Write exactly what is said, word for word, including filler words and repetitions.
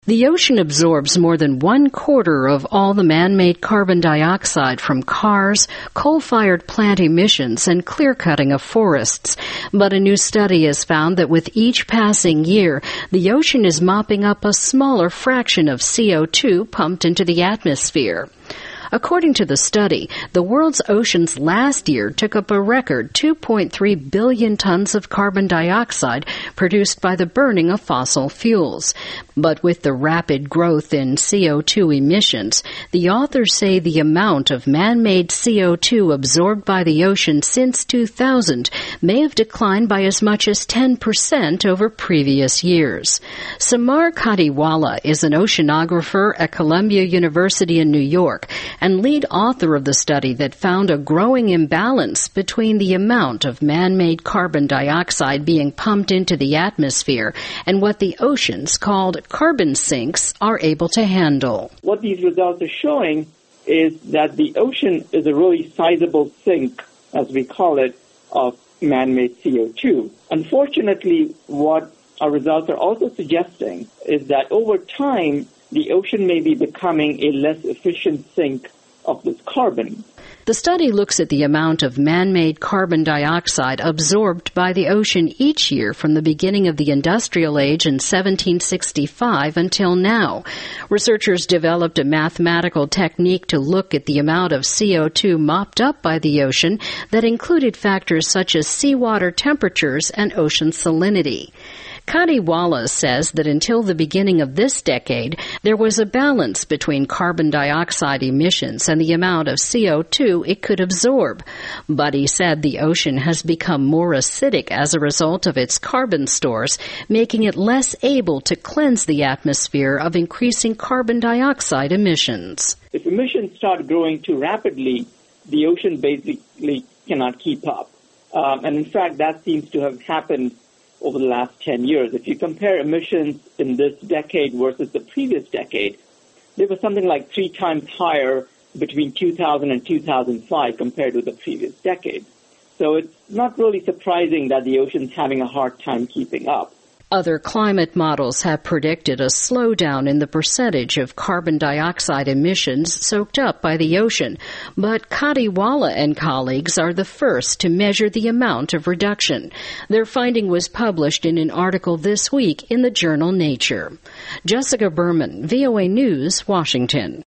The ocean absorbs more than one quarter of all the man-made carbon dioxide from cars, coal-fired plant emissions, and clear-cutting of forests. But a new study has found that with each passing year, the ocean is mopping up a smaller fraction of C O two pumped into the atmosphere. According to the study, the world's oceans last year took up a record two point three billion tons of carbon dioxide produced by the burning of fossil fuels. But with the rapid growth in C O two emissions, the authors say the amount of man-made C O two absorbed by the ocean since two thousand may have declined by as much as ten percent over previous years. Samar Kadiwala is an oceanographer at Columbia University in New York and lead author of the study that found a growing imbalance between the amount of man-made carbon dioxide being pumped into the atmosphere and what the oceans, called carbon sinks, are able to handle. What these results are showing is that the ocean is a really sizable sink, as we call it, of man-made C O two. Unfortunately, what our results are also suggesting is that over time, the ocean may be becoming a less efficient sink of this carbon. The study looks at the amount of man-made carbon dioxide absorbed by the ocean each year from the beginning of the industrial age in seventeen sixty-five until now. Researchers developed a mathematical technique to look at the amount of C O two mopped up by the ocean that included factors such as seawater temperatures and ocean salinity. Kadiwala says that until the beginning of this decade, there was a balance between carbon dioxide emissions and the amount of C O two it could absorb. But he said the ocean has become more acidic as a result of its carbon stores, making it less able to cleanse the atmosphere of increasing carbon dioxide emissions. If emissions start growing too rapidly, the ocean basically cannot keep up. Um, and in fact, that seems to have happened over the last ten years. If you compare emissions in this decade versus the previous decade, they were something like three times higher between two thousand and two thousand five compared with the previous decade. So it's not really surprising that the ocean's having a hard time keeping up. Other climate models have predicted a slowdown in the percentage of carbon dioxide emissions soaked up by the ocean, but Kadiwala and colleagues are the first to measure the amount of reduction. Their finding was published in an article this week in the journal Nature. Jessica Berman, V O A News, Washington.